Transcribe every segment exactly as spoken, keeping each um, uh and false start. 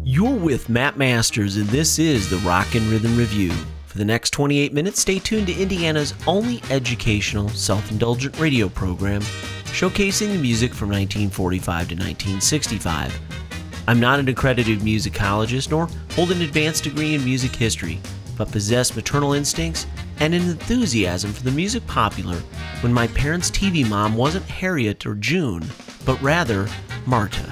You're with Matt Masters, and this is the Rock and Rhythm Review. For the next twenty-eight minutes, stay tuned to Indiana's only educational, self-indulgent radio program, showcasing the music from nineteen forty-five to nineteen sixty-five. I'm not an accredited musicologist, nor hold an advanced degree in music history, but possess maternal instincts and an enthusiasm for the music popular when my parents' T V mom wasn't Harriet or June, but rather Marta.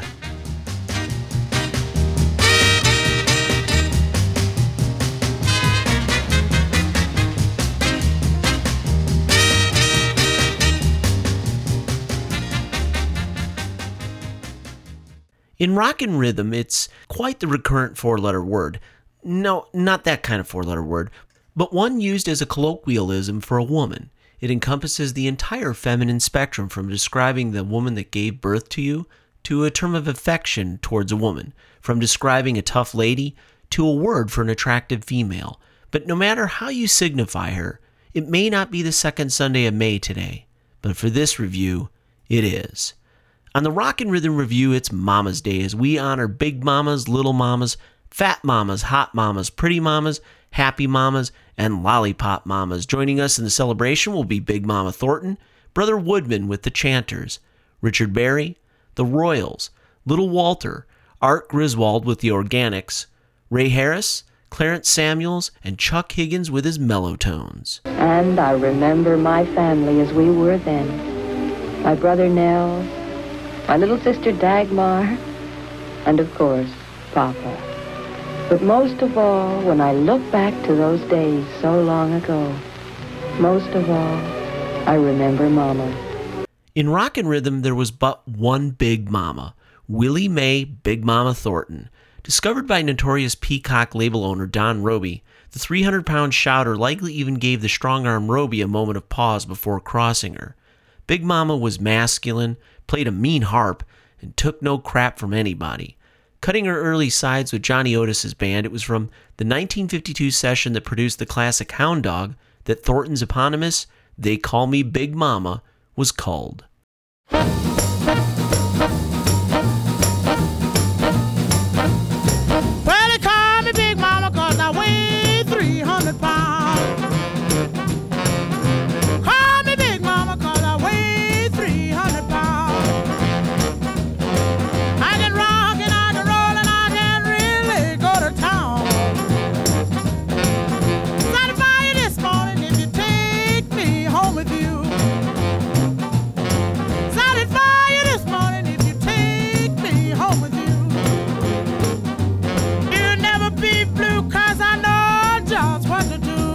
In rock and rhythm, it's quite the recurrent four-letter word. No, not that kind of four-letter word, but one used as a colloquialism for a woman. It encompasses the entire feminine spectrum, from describing the woman that gave birth to you to a term of affection towards a woman, from describing a tough lady to a word for an attractive female. But no matter how you signify her, it may not be the second Sunday of May today, but for this review, it is. On the Rock and Rhythm Review, it's Mama's Day, as we honor big mamas, little mamas, fat mamas, hot mamas, pretty mamas, happy mamas, and lollipop mamas. Joining us in the celebration will be Big Mama Thornton, Brother Woodman with the Chanters, Richard Berry, the Royals, Little Walter, Art Griswold with the Organics, Ray Harris, Clarence Samuels, and Chuck Higgins with his mellow tones. And I remember my family as we were then. My brother Nell, my little sister Dagmar, and of course, Papa. But most of all, when I look back to those days so long ago, most of all, I remember Mama. In rock and rhythm, there was but one Big Mama, Willie Mae Big Mama Thornton. Discovered by notorious Peacock label owner Don Roby, the three hundred pound shouter likely even gave the strong-arm Roby a moment of pause before crossing her. Big Mama was masculine, played a mean harp, and took no crap from anybody. Cutting her early sides with Johnny Otis's band, it was from the nineteen fifty-two session that produced the classic Hound Dog that Thornton's eponymous They Call Me Big Mama was culled. Well, they call me Big Mama 'cause I weigh three hundred pounds. Call me Big Mama 'cause I weigh three hundred pounds. I can rock and I can roll and I can really go to town. Satisfy you this morning if you take me home with you. Satisfy you this morning if you take me home with you. You'll never be blue 'cause I know just what to do.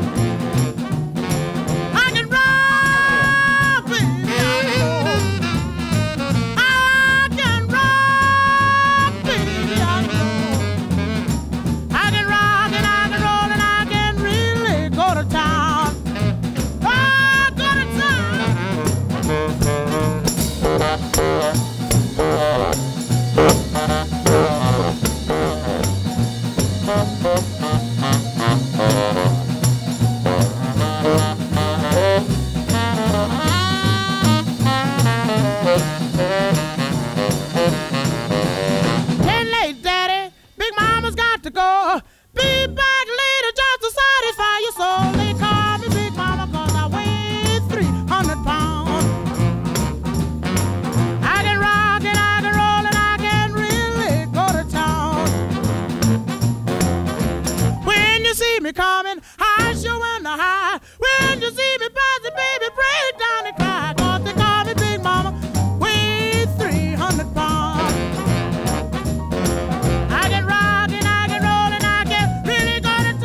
I can rock, baby, I know. I can rock, baby, I know. I can rock and I can roll and I can really go to town. Oh, go to town. Getting late, Daddy. Big Mama's got to go. Be back later just to satisfy your soul. They call me Big Mama 'cause I weigh three hundred pounds. I can rock and I can roll and I can really go to town. When you see me coming, I sure wanna high. When you see me passing, baby, break down and cry. 'Cause they call me Big Mama, weigh three hundred pounds. I can rock and I can roll and I can really go to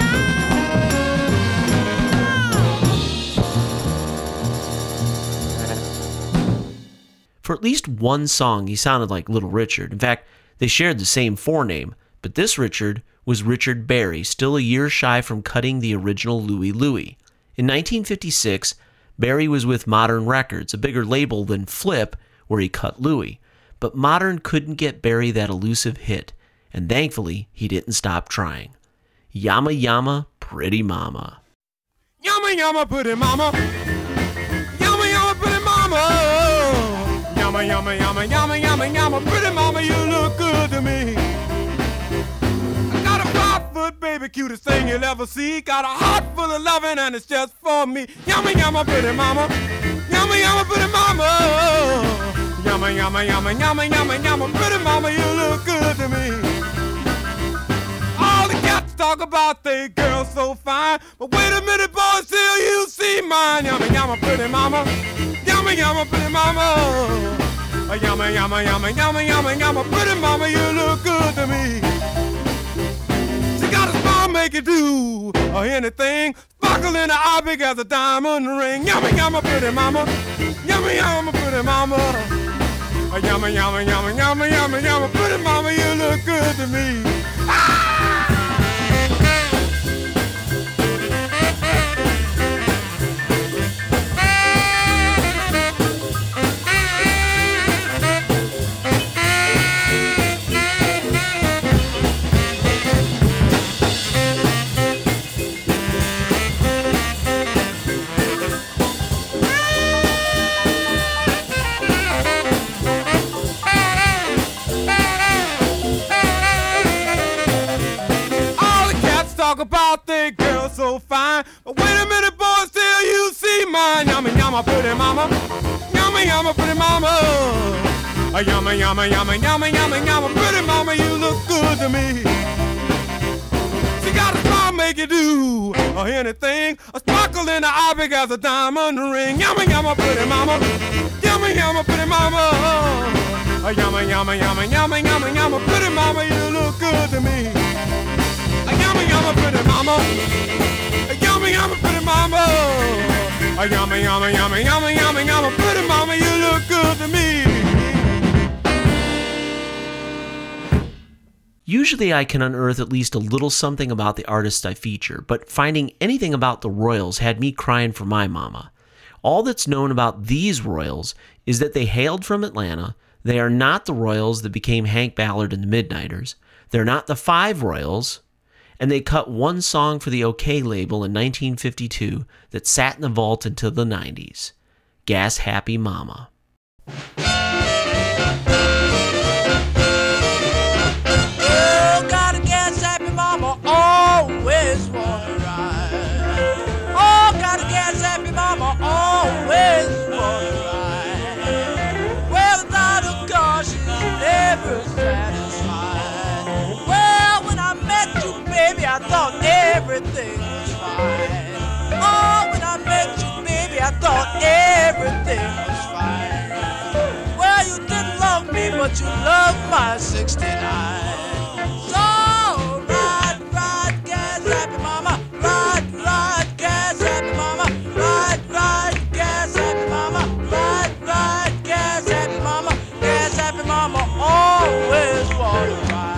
town. For at least one song, he sounded like Little Richard. In fact, they shared the same forname, but this Richard was Richard Berry, still a year shy from cutting the original Louie Louie. In nineteen fifty-six, Berry was with Modern Records, a bigger label than Flip, where he cut Louie. But Modern couldn't get Berry that elusive hit, and thankfully, he didn't stop trying. Yama Yama, Pretty Mama. Yama yama pretty mama. Yama yama pretty mama. Yama yama yama yama yama yama pretty mama, you look good to me. cutest thing you'll ever see. Got a heart full of loving and it's just for me. Yummy, yummy, pretty mama. Yummy, yummy, pretty mama. Yummy, yummy, yummy, yummy, yummy, yummy, pretty mama, you look good to me. All the cats talk about they girl so fine, but wait a minute, boy, till you see mine. Yummy, yummy, pretty mama. Yummy, yummy, pretty mama. Yummy, yummy, yummy, yummy, yummy, yummy, pretty mama, you look good to me. She got a smile, make you do or anything. Sparkle in the eye, big as a diamond ring. Yummy, yummy, pretty mama. Yummy, yummy, pretty mama. Yummy, yummy, yummy, yummy, yummy, yummy, pretty mama, you look good to me. Ah! About the girl so fine, but wait a minute, boys, till you see mine. Yummy, yummy, pretty mama. Yummy, yummy, pretty mama. Yummy, yummy, yummy, yummy, yummy, yummy, pretty mama, you look good to me. She got a smile, make you do or anything. A sparkle in the eye, big as a diamond ring. Yummy, yummy, pretty mama. Yummy, yummy, pretty mama. Yummy, yummy, yummy, yummy, yummy, yummy, pretty mama, you look good to me. Yummy, yummy, pretty mama. Yummy, yummy, pretty mama. Yummy, yummy, yummy, yummy, yummy, yummy, pretty mama, you look good to me. Usually I can unearth at least a little something about the artists I feature, but finding anything about the Royals had me crying for my mama. All that's known about these Royals is that they hailed from Atlanta. They are not the Royals that became Hank Ballard and the Midnighters. They're not the Five Royals. And they cut one song for the OK label in nineteen fifty-two that sat in the vault until the nineties, Gas Happy Mama. Oh, got a gas happy mama, always wanna ride. Oh, got a gas happy mama, always wanna ride. Well, without a car, she's never satisfied. Well, when I met you, baby, I thought everything was fine. Oh, when I met you, baby, I thought everything was fine. Well, you didn't love me, but you loved my sixty-nine. So, ride, ride, gas happy mama. Ride, ride, gas happy mama. Ride, ride, gas happy mama. Ride, ride, gas happy mama. Gas happy mama, always wanna ride.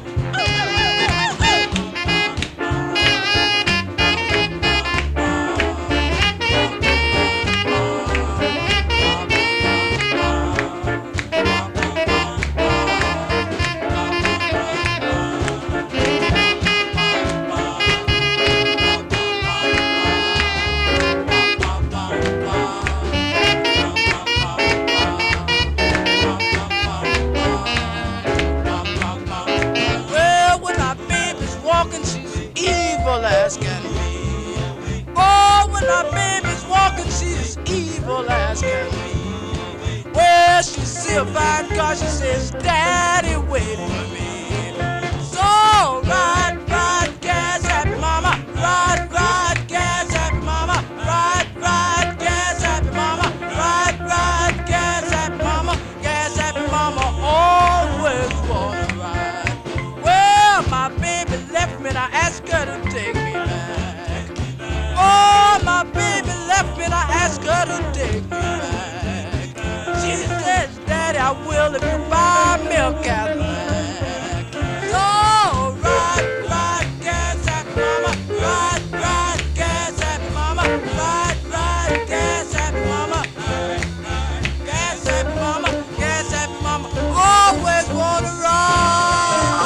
As can be. Oh, when my baby's walking, she's evil as can be. Well, she see a fine car, she says, Daddy, wait for me. So, ride, ride, gas happy mama. Ride, ride, gas happy mama. Ride, ride, gas happy mama. Ride, ride, gas happy mama. Gas happy mama, always wanna ride. Well, my baby left me, and I asked her to take me back. Oh, my baby left me, and I asked her to take me back. She says, Daddy, I will if you buy me a Cadillac. So, ride, ride, gas happy mama. Ride, ride, gas happy mama. Ride, ride, gas happy mama. Gas happy mama, gas happy mama, always wanna ride.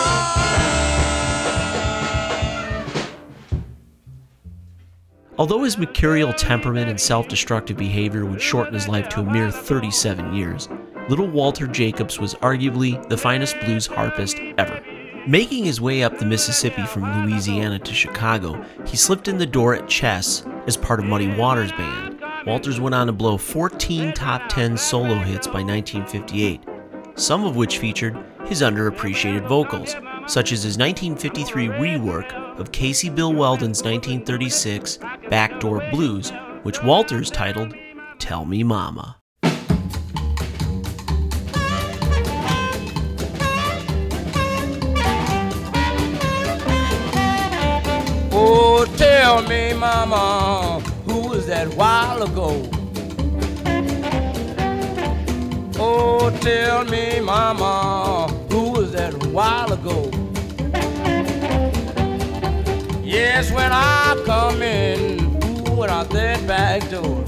Although his mercurial temperament and self-destructive behavior would shorten his life to a mere thirty-seven years, Little Walter Jacobs was arguably the finest blues harpist ever. Making his way up the Mississippi from Louisiana to Chicago, he slipped in the door at Chess as part of Muddy Waters Band. Walters went on to blow fourteen top ten solo hits by nineteen fifty-eight, some of which featured his underappreciated vocals, such as his nineteen fifty-three rework of Casey Bill Weldon's nineteen thirty-six Backdoor Blues, which Walters titled Tell Me Mama. Oh, tell me, mama, who was that while ago? Oh, tell me, mama, who was that while ago? Yes, when I come in, who went out that back door?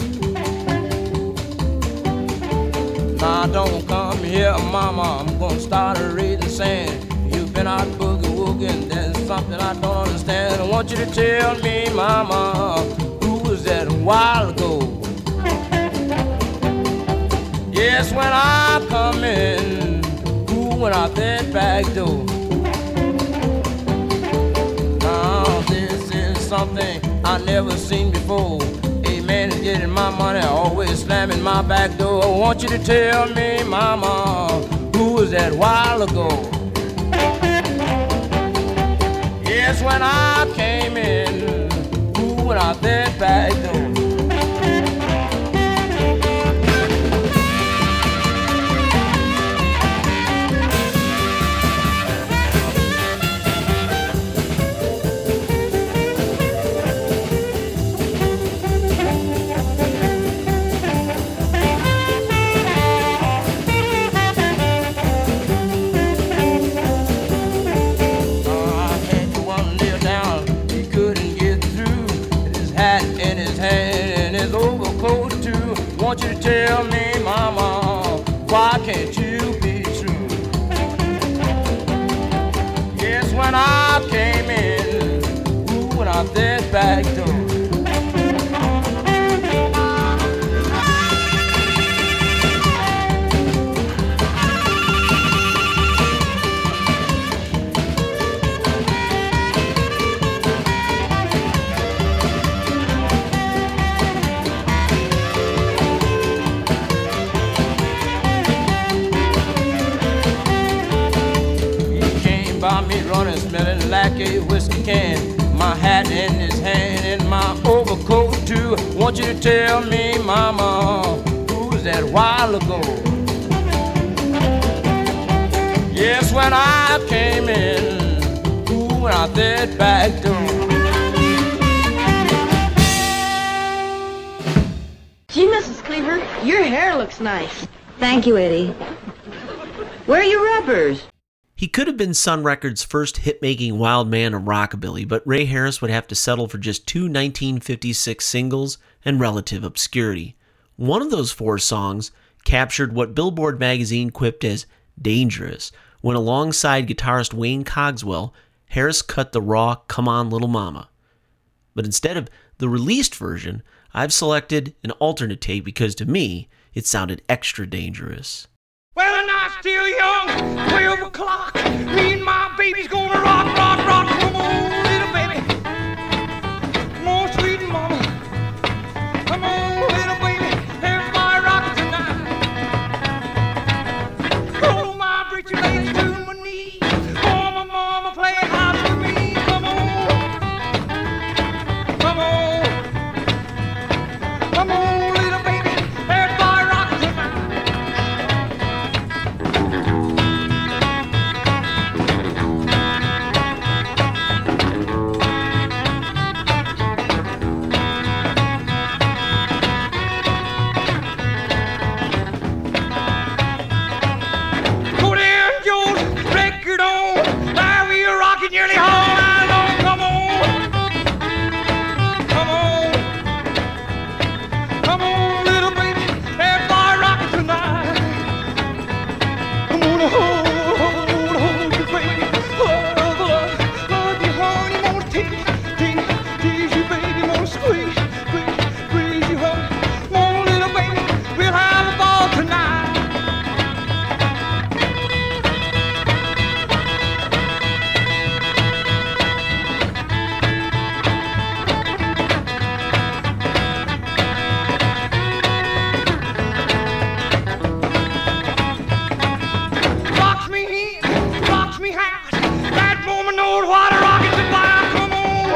Now don't come here, mama, I'm gonna start a raising sand. You've been out boogie-woogie, there's something I don't understand. I want you to tell me, mama, who was that a while ago? Yes, when I come in, who went out that back door? Now this is something I never seen before. A man is getting my money, always slamming my back door. I want you to tell me, mama, who was that while ago? Yes, when I came in, who went out that back door? I want you to tell me, mama, why can't you be true? Yes, when I came in, who went out that back door? By me running, smelling like a whiskey can. My hat in his hand and my overcoat too. Want you to tell me, mama, who was that while ago? Yes, when I came in, who went out that back door? Gee, Missus Cleaver, your hair looks nice. Thank you, Eddie. Where are your rubbers? He could have been Sun Records' first hit-making wild man of rockabilly, but Ray Harris would have to settle for just two nineteen fifty-six singles and relative obscurity. One of those four songs captured what Billboard magazine quipped as dangerous, when alongside guitarist Wayne Cogswell, Harris cut the raw Come On Little Mama. But instead of the released version, I've selected an alternate take because to me, it sounded extra dangerous. Well, and I'm still young, twelve o'clock. Me and my baby's gonna rock, rock, rock. Come on, little baby. Come on, sweet mama. Come on, little baby. Everybody rock tonight. Roll my britches legs to my knees. Mama, mama, play house with me. Come on. Come on. Come on, little baby. Everybody rock tonight. old water rocket supply. Come on,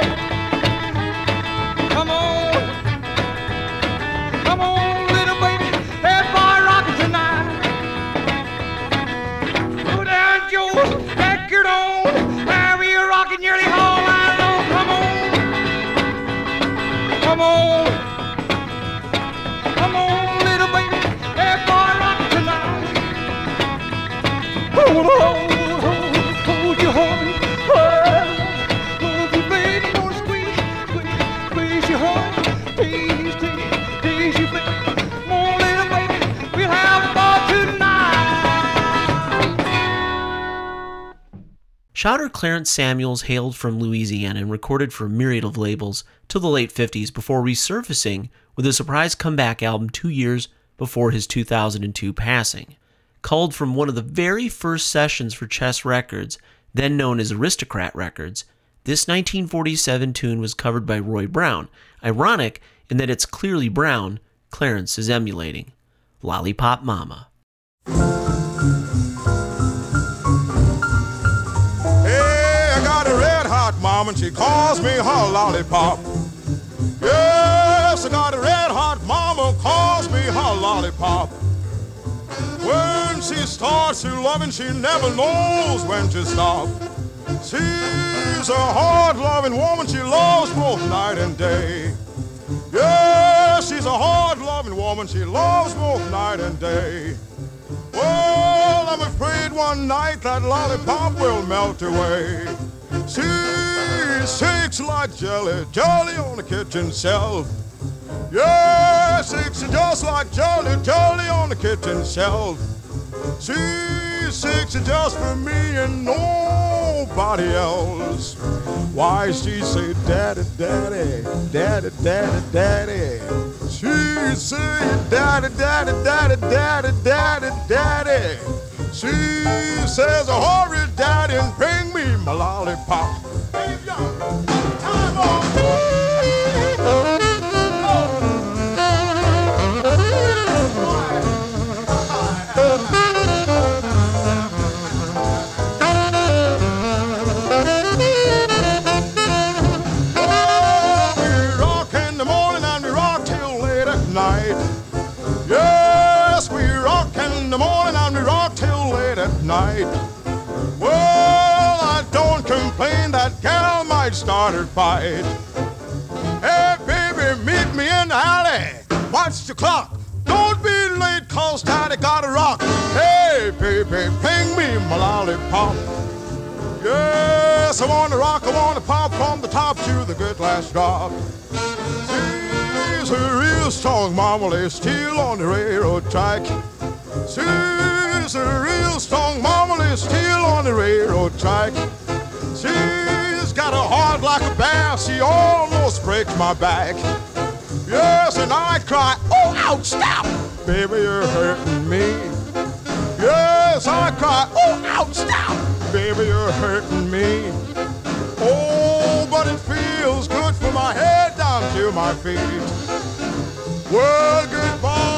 come on, come on, little baby, that boy rockin' tonight. Go down, Joe, back your on, have you rockin' nearly all night long. Come on, come on, come on, little baby, that boy rockin' tonight. Oh, oh, oh. Hold your heart, hold your baby, gonna squeeze, squeeze, squeeze your heart, tease, tease, tease your baby. Come on, little baby, we'll have fun tonight. Shouter Clarence Samuels hailed from Louisiana and recorded for a myriad of labels till the late fifties before resurfacing with a surprise comeback album two years before his two thousand two passing. Culled from one of the very first sessions for Chess Records, then known as Aristocrat Records, this nineteen forty-seven tune was covered by Roy Brown, ironic in that it's clearly Brown Clarence is emulating. Lollipop Mama. Hey, I got a red hot mom and she calls me her lollipop. Yes, I got a red hot mama, calls me her lollipop. When she starts to loving, she never knows when to stop. She's a hard-loving woman, she loves both night and day. Yeah, she's a hard-loving woman, she loves both night and day. Well, I'm afraid one night that lollipop will melt away. She shakes like jelly, jelly on the kitchen shelf. Yeah, shakes just like jelly, jelly on the kitchen shelf. She shakes it just for me and nobody else. Why she say, daddy, daddy, daddy, daddy, daddy. She say, daddy, daddy, daddy, daddy, daddy, daddy. She says, hurry, daddy, and bring me my lollipop. Hey, young, time on. Yes, we rock in the morning and we rock till late at night. Well, I don't complain, that gal might start her fight. Hey, baby, meet me in the alley. Watch the clock. Don't be late, cause daddy gotta rock. Hey, baby, ping me my lollipop. Yes, I wanna rock, I wanna pop from the top to the good last drop. She's a real strong marmalade, steel on the railroad track. She's a real strong marmalade, steel on the railroad track. She's got a heart like a bear, she almost breaks my back. Yes, and I cry, oh, ouch, stop! Baby, you're hurting me. Yes, I cry, oh, ouch, stop! Baby, you're hurting me. Oh, but it feels good from my head down to my feet. Well, goodbye.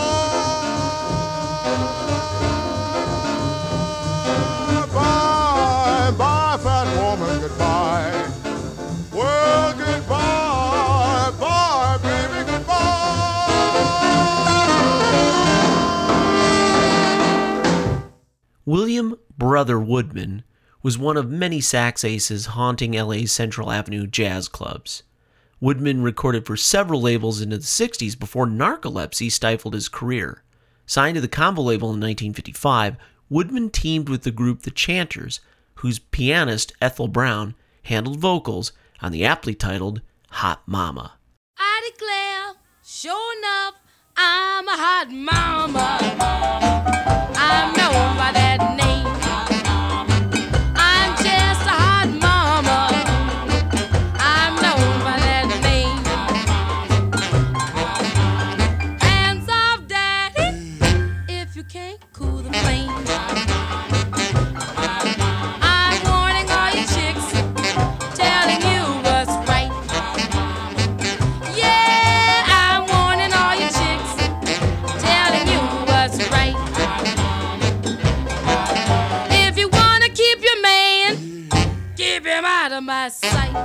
Bye, bye, fat woman, goodbye. Well, goodbye, bye, baby, goodbye. William Brother Woodman was one of many sax aces haunting L A's Central Avenue jazz clubs. Woodman recorded for several labels into the sixties before narcolepsy stifled his career. Signed to the Combo label in nineteen fifty-five, Woodman teamed with the group The Chanters, whose pianist Ethel Brown handled vocals on the aptly titled Hot Mama. I declare, sure enough, I'm a hot mama. I'm known by that name. I'm just a hot mama. I'm known by that name. Hands off, daddy, if you can't cool the flame. I'm warning all you chicks, telling you what's right. Yeah, I'm warning all you chicks, telling you what's right. him out of my sight.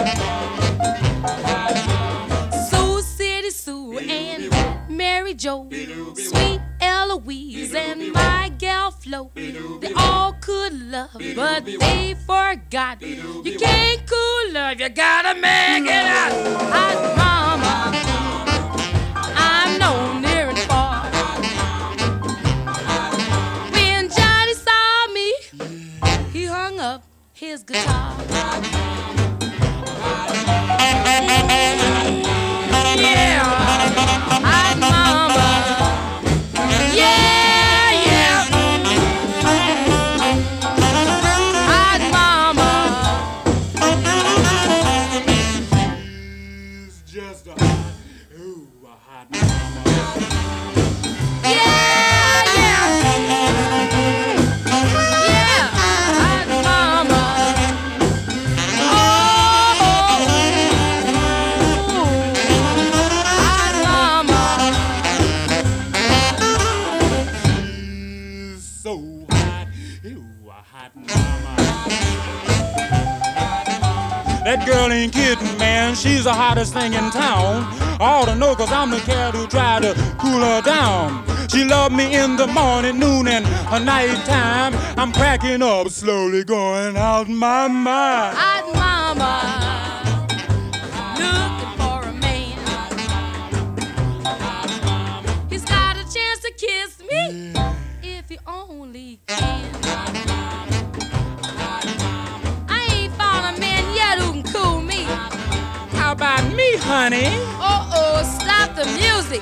Sioux City Sue and Mary Jo, sweet Eloise and my gal Flo, they all could love, but they forgot. You can't cool love, you gotta make it out. Hot mama, I'm no near and far. When Johnny saw me, he hung up his guitar. Yeah, hot mama. Yeah, yeah. Hot mama. She's just a ooh, a hot mama. Yeah, yeah. Yeah, hot mama. Oh, hot mama. She's so hot, ooh, a hot mama. That girl ain't kidding, man. She's the hottest thing in town. I ought to know, cause I'm the cat who tried to cool her down. She loved me in the morning, noon, and a night time. I'm cracking up, slowly going out my mind. Hot mama, looking for a man. He's got a chance to kiss me if he only can. I ain't found a man yet who can cool me. How about me, honey? Uh-oh, stop the music.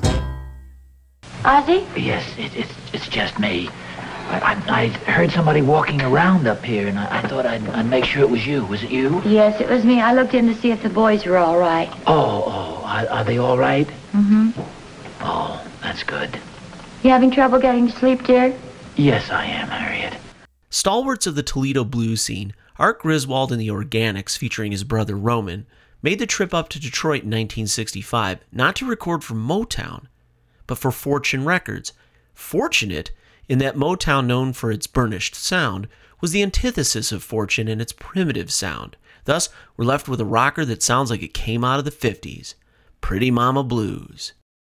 Ozzy? Yes, it, it's it's just me. I, I, I heard somebody walking around up here, and I, I thought I'd, I'd make sure it was you. Was it you? Yes, it was me. I looked in to see if the boys were all right. Oh, oh, are, are they all right? Mm-hmm. Oh, that's good. You having trouble getting to sleep, dear? Yes, I am, Harriet. Stalwarts of the Toledo blues scene, Art Griswold and the Organics, featuring his brother Roman, made the trip up to Detroit in nineteen sixty-five, not to record for Motown, but for Fortune Records. Fortunate in that Motown, known for its burnished sound, was the antithesis of Fortune in its primitive sound. Thus, we're left with a rocker that sounds like it came out of the fifties. Pretty Mama Blues.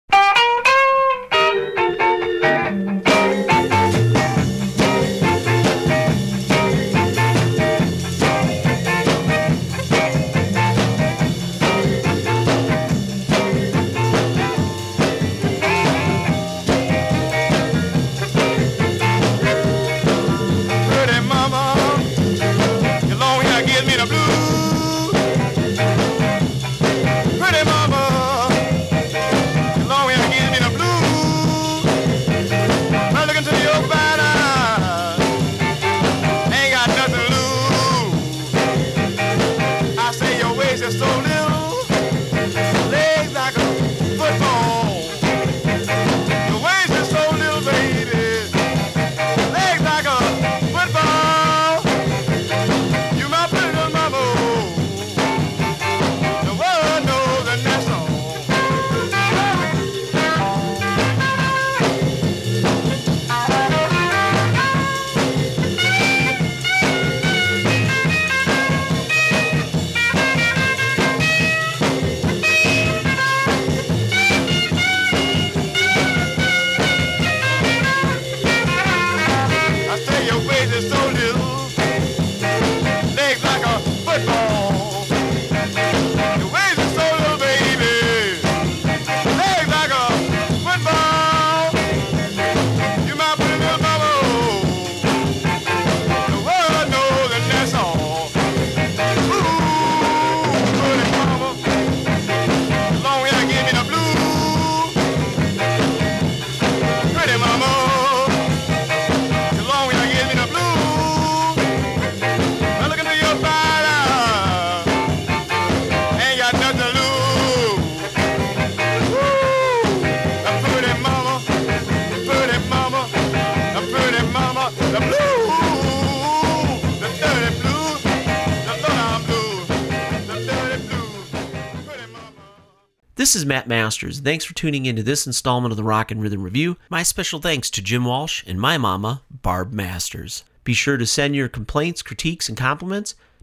This is Matt Masters. Thanks for tuning in to this installment of the Rock and Rhythm Review. My special thanks to Jim Walsh and my mama, Barb Masters. Be sure to send your complaints, critiques, and compliments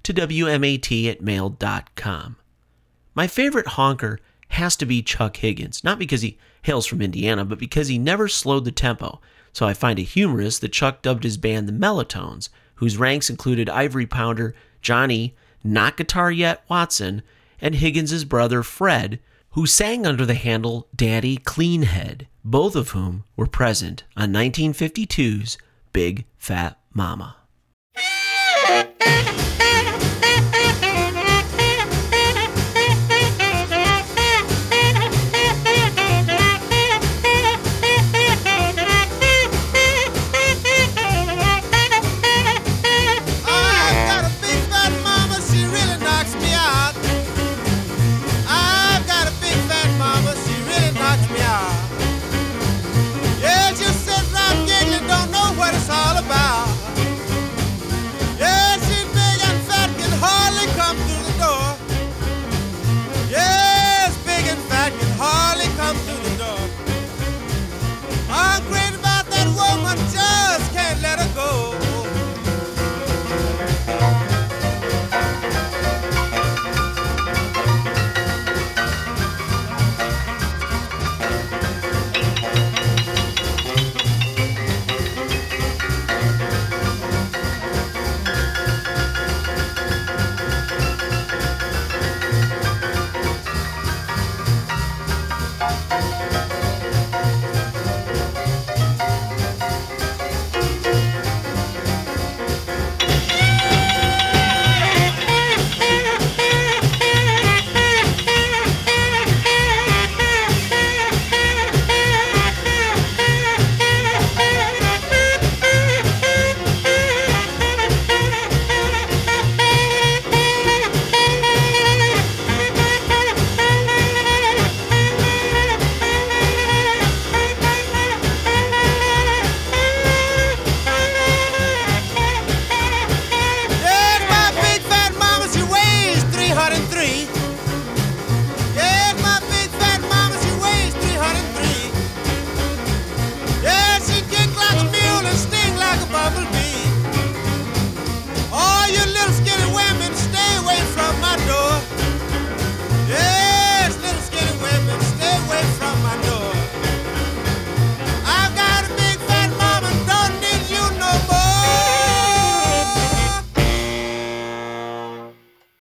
to W M A T at mail dot com. My favorite honker has to be Chuck Higgins, not because he hails from Indiana, but because he never slowed the tempo, so I find it humorous that Chuck dubbed his band the Mellotones, whose ranks included Ivory Pounder, Johnny, Not Guitar Yet Watson, and Higgins' brother Fred, who sang under the handle Daddy Cleanhead, both of whom were present on nineteen fifty-two's Big Fat Mama.